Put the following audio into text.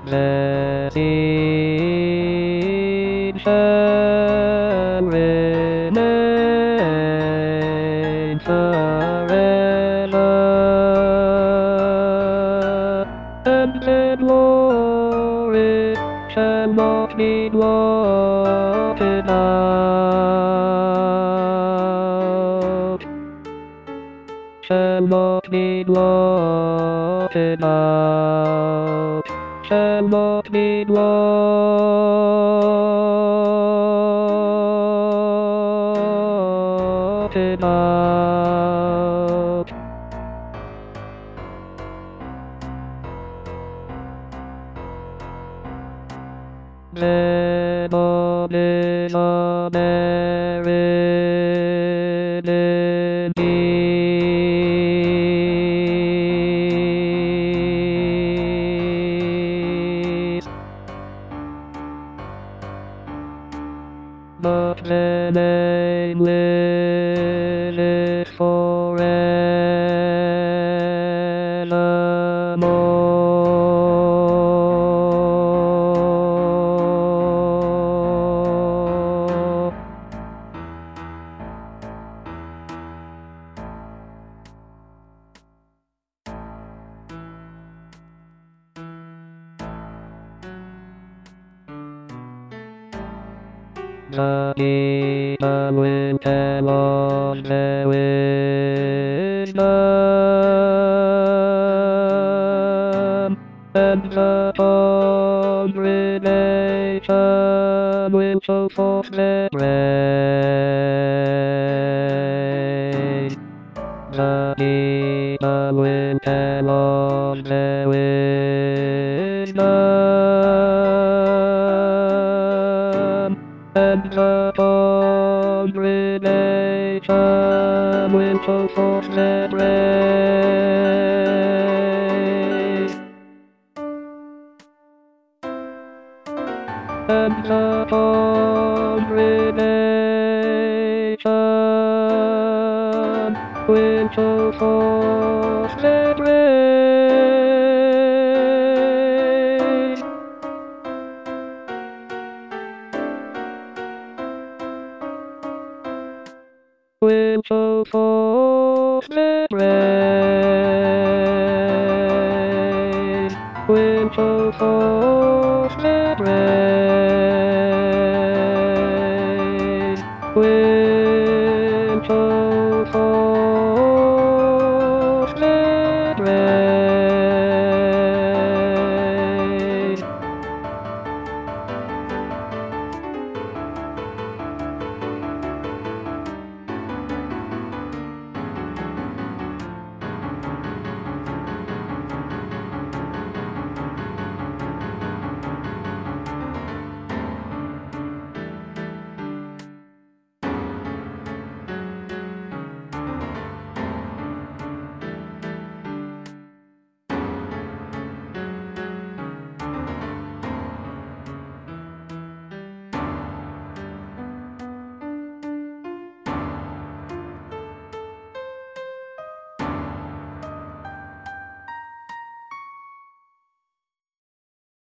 Message shall remain forever, and their glory shall not be blotted out, shall not be blotted out, shall not be blotted out. Venom is a married disease, but venom lives forevermore. The demon will tell on their wisdom, and the congregation will show forth their praise. The demon will tell on their wisdom, and the congregation will show forth their praise. And the congregation will show forth their praise. Will show forth their praise. Will show forth their praise. Will